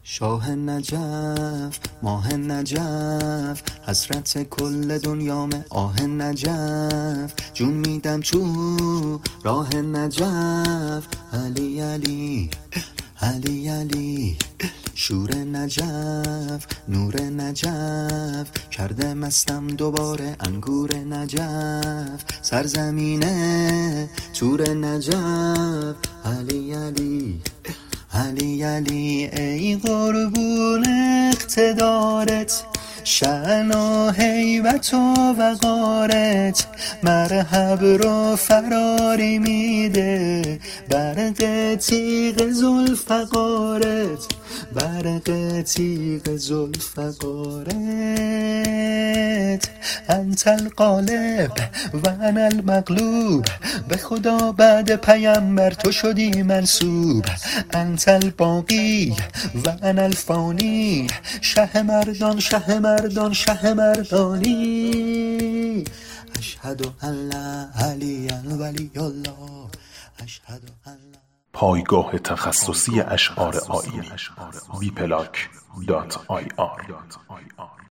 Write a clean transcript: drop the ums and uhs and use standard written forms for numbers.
شاه نجف، ماه نجف، حسرت کل دنیام آه نجف، جون میدم تو راه نجف، علی علی علی علی، شور نجف، نور نجف، کرده مستم دوباره انگور نجف، سرزمینه تور نجف، علی علی علی علی، ای قربون اقتدارت، شأن و هیبت و وقارت، مرحب رو فراری میده برق تیغ ذوالفقارت، برق تیغ ذوالفقارت. انت الغالب و انا المغلوب، به خدا بعد پیامبر تو شدی منسوب، انت الباقی و انا الفانی، شه مردان شه مردان شه مردانی، اشهد ان لا علی ولی الله، اشهد ان پایگاه تخصصی اشعار آیینی www.bplank.ir